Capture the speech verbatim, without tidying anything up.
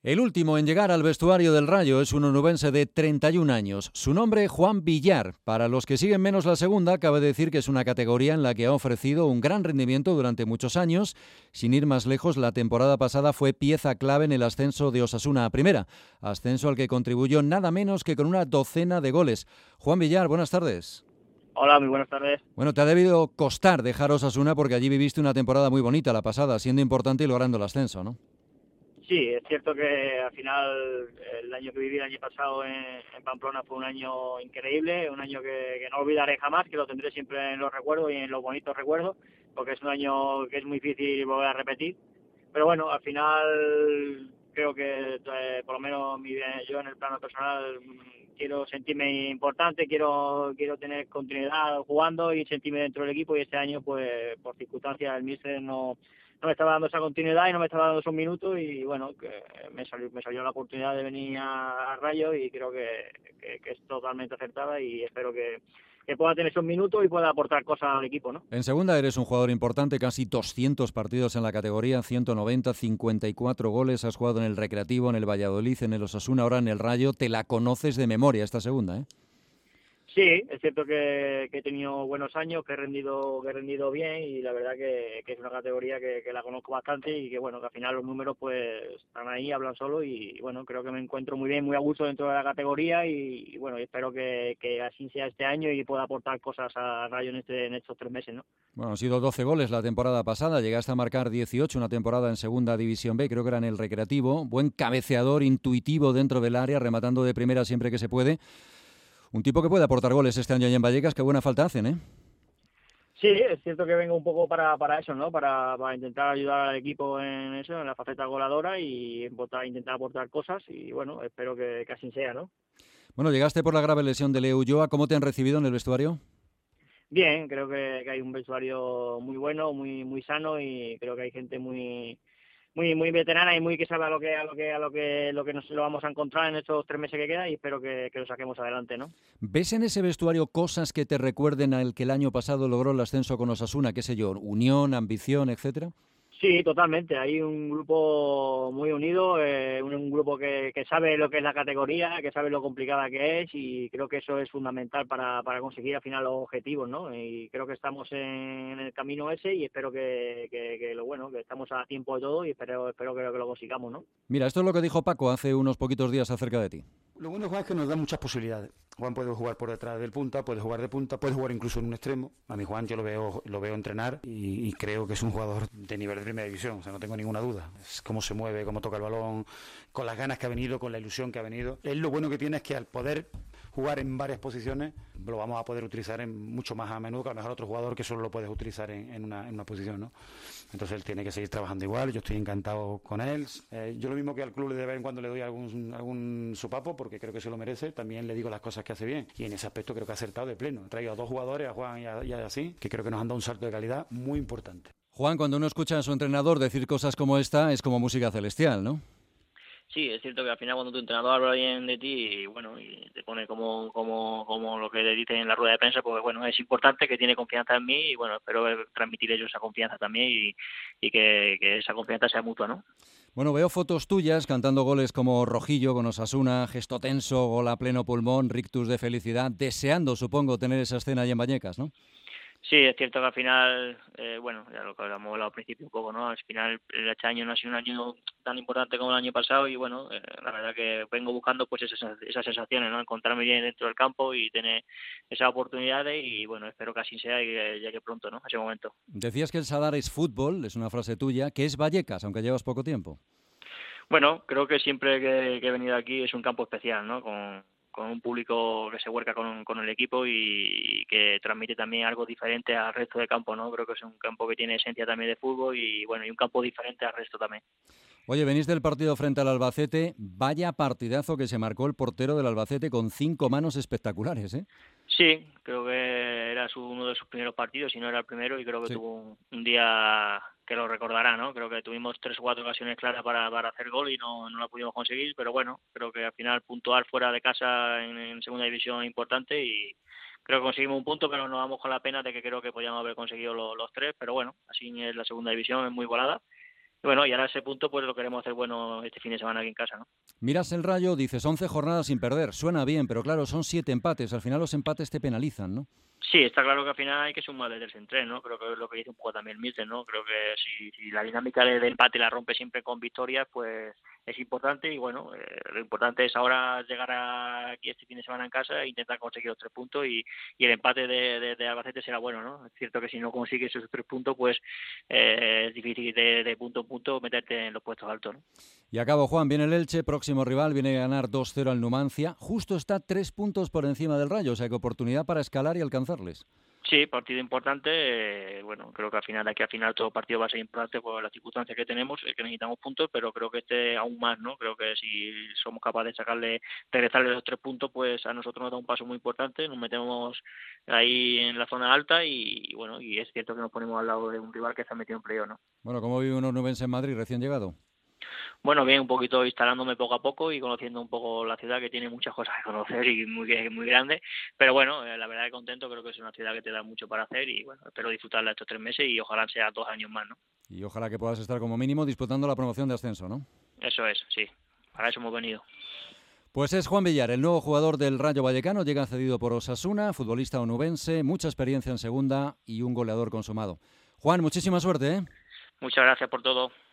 El último en llegar al vestuario del Rayo es un onubense de treinta y un años. Su nombre, Juan Villar. Para los que siguen menos la segunda, cabe decir que es una categoría en la que ha ofrecido un gran rendimiento durante muchos años. Sin ir más lejos, la temporada pasada fue pieza clave en el ascenso de Osasuna a Primera, ascenso al que contribuyó nada menos que con una docena de goles. Juan Villar, buenas tardes. Hola, muy buenas tardes. Bueno, te ha debido costar dejar Osasuna porque allí viviste una temporada muy bonita la pasada, siendo importante y logrando el ascenso, ¿no? Sí, es cierto que al final el año que viví el año pasado en, en Pamplona fue un año increíble, un año que, que no olvidaré jamás, que lo tendré siempre en los recuerdos y en los bonitos recuerdos, porque es un año que es muy difícil volver a repetir. Pero bueno, al final creo que eh, por lo menos mi, yo en el plano personal quiero sentirme importante, quiero quiero tener continuidad jugando y sentirme dentro del equipo, y este año pues por circunstancias el míster no no me estaba dando esa continuidad y no me estaba dando esos minutos, y bueno, que me salió me salió la oportunidad de venir a, a Rayo, y creo que, que, que es totalmente acertada, y espero que, que pueda tener esos minutos y pueda aportar cosas al equipo, ¿no? En segunda eres un jugador importante, casi doscientos partidos en la categoría, ciento noventa, cincuenta y cuatro goles, has jugado en el Recreativo, en el Valladolid, en el Osasuna, ahora en el Rayo, te la conoces de memoria esta segunda, ¿eh? Sí, es cierto que, que he tenido buenos años, que he rendido que he rendido bien, y la verdad que, que es una categoría que, que la conozco bastante, y que bueno, que al final los números pues están ahí, hablan solo, y bueno, creo que me encuentro muy bien, muy a gusto dentro de la categoría, y, y bueno, espero que, que así sea este año y pueda aportar cosas a Rayo en, este, en estos tres meses, ¿no? Bueno, han sido doce goles la temporada pasada, llegaste a marcar dieciocho, una temporada en Segunda División B, creo que era en el Recreativo, buen cabeceador, intuitivo dentro del área, rematando de primera siempre que se puede. Un tipo que puede aportar goles este año allá en Vallecas, qué buena falta hacen, ¿eh? Sí, es cierto que vengo un poco para, para eso, ¿no? Para, para intentar ayudar al equipo en eso, en la faceta goleadora, y intentar, intentar aportar cosas, y bueno, espero que, que así sea, ¿no? Bueno, llegaste por la grave lesión de Leo Ulloa, ¿cómo te han recibido en el vestuario? Bien, creo que, que hay un vestuario muy bueno, muy muy sano, y creo que hay gente muy muy muy veterana y muy que sabe a lo que a lo que a lo que lo que nos lo vamos a encontrar en estos tres meses que queda, y espero que, que lo saquemos adelante, ¿no? ¿Ves en ese vestuario cosas que te recuerden al que el año pasado logró el ascenso con Osasuna? ¿Qué sé yo? ¿Unión, ambición, etcétera? Sí, totalmente. Hay un grupo muy unido, eh, un, un grupo que, que sabe lo que es la categoría, que sabe lo complicada que es, y creo que eso es fundamental para, para conseguir al final los objetivos, ¿no? Y creo que estamos en el camino ese, y espero que, que, que lo bueno, que estamos a tiempo de todo, y espero, espero que, que lo consigamos, ¿no? Mira, esto es lo que dijo Paco hace unos poquitos días acerca de ti. Lo bueno de Juan es que nos da muchas posibilidades. Juan puede jugar por detrás del punta, puede jugar de punta, puede jugar incluso en un extremo. A mí Juan yo lo veo lo veo entrenar y, y creo que es un jugador de nivel de primera división, o sea, no tengo ninguna duda. Es cómo se mueve, cómo toca el balón, con las ganas que ha venido, con la ilusión que ha venido. Él lo bueno que tiene es que al poder jugar en varias posiciones lo vamos a poder utilizar en mucho más a menudo que a lo mejor otro jugador que solo lo puedes utilizar en, en, una, en una posición, ¿no? Entonces él tiene que seguir trabajando igual, yo estoy encantado con él. Eh, yo lo mismo que al club de vez en cuando le doy algún, algún sopapo porque creo que se lo merece, también le digo las cosas que hace bien, y en ese aspecto creo que ha acertado de pleno. He traído a dos jugadores, a Juan y a, y a así, que creo que nos han dado un salto de calidad muy importante. Juan, cuando uno escucha a su entrenador decir cosas como esta, es como música celestial, ¿no? Sí, es cierto que al final cuando tu entrenador habla bien de ti y bueno, y te pone como como como lo que le dicen en la rueda de prensa, pues bueno, es importante, que tiene confianza en mí, y bueno, espero transmitir ellos esa confianza también, y, y que, que esa confianza sea mutua, ¿no? Bueno, veo fotos tuyas cantando goles como Rojillo con Osasuna, gesto tenso, gol a pleno pulmón, rictus de felicidad, deseando, supongo, tener esa escena allá en Vallecas, ¿no? Sí, es cierto que al final, eh, bueno, ya lo que habíamos hablado al principio un poco, ¿no? Al final este año no ha sido un año tan importante como el año pasado, y bueno, eh, la verdad que vengo buscando pues esas, esas sensaciones, ¿no? Encontrarme bien dentro del campo y tener esas oportunidades, y bueno, espero que así sea y que llegue pronto, ¿no? Ese momento. Decías que el Sadar es fútbol, es una frase tuya, que es Vallecas, aunque llevas poco tiempo. Bueno, creo que siempre que, que he venido aquí es un campo especial, ¿no? Con, con un público que se vuelca con, con el equipo y que transmite también algo diferente al resto del campo, ¿no? Creo que es un campo que tiene esencia también de fútbol, y bueno, y un campo diferente al resto también. Oye, venís del partido frente al Albacete, vaya partidazo que se marcó el portero del Albacete con cinco manos espectaculares, ¿eh? Sí, creo que era su, uno de sus primeros partidos, si no era el primero, y creo que Sí. tuvo un, un día que lo recordará, ¿no? Creo que tuvimos tres o cuatro ocasiones claras para, para hacer gol y no, no la pudimos conseguir, pero bueno, creo que al final puntuar fuera de casa en, en segunda división es importante, y creo que conseguimos un punto, pero nos vamos con la pena de que creo que podíamos haber conseguido los, los tres, pero bueno, así es la segunda división, es muy volada. y bueno, y ahora ese punto pues lo queremos hacer bueno este fin de semana aquí en casa, ¿no? Miras el Rayo, dices once jornadas sin perder, suena bien, pero claro, son siete empates, al final los empates te penalizan, ¿no? Sí, está claro que al final hay que sumar de tres en tres, ¿no? Creo que es lo que dice un poco también el míster, ¿no? Creo que si, si la dinámica de, de empate la rompe siempre con victorias, pues es importante y bueno, eh, lo importante es ahora llegar a, aquí este fin de semana en casa e intentar conseguir los tres puntos y, y el empate de, de, de Albacete será bueno, ¿no? Es cierto que si no consigues esos tres puntos, pues eh, es difícil de, de punto en punto meterte en los puestos altos, ¿no? Y acabo, Juan, viene el Elche, próximo rival, viene a ganar dos cero al Numancia, justo está tres puntos por encima del Rayo, o sea que oportunidad para escalar y alcanzarles. Sí, partido importante. Eh, bueno, creo que al final, aquí al final todo partido va a ser importante por las circunstancias que tenemos, eh, que necesitamos puntos, pero creo que este aún más, ¿no? Creo que si somos capaces de sacarle, regresarle los tres puntos, pues a nosotros nos da un paso muy importante, nos metemos ahí en la zona alta y, y bueno, y es cierto que nos ponemos al lado de un rival que está metido en playoff, ¿no? Bueno, ¿cómo vive unos nubense en Madrid recién llegado? Bueno, bien, un poquito instalándome poco a poco y conociendo un poco la ciudad, que tiene muchas cosas que conocer y muy muy grande, pero bueno, eh, la verdad que contento, creo que es una ciudad que te da mucho para hacer y bueno, espero disfrutarla estos tres meses y ojalá sea dos años más, ¿no? Y ojalá que puedas estar como mínimo disputando la promoción de ascenso, ¿no? Eso es, sí, para eso hemos venido. Pues es Juan Villar, el nuevo jugador del Rayo Vallecano, llega cedido por Osasuna, futbolista onubense, mucha experiencia en segunda y un goleador consumado. Juan, muchísima suerte, ¿eh? Muchas gracias por todo.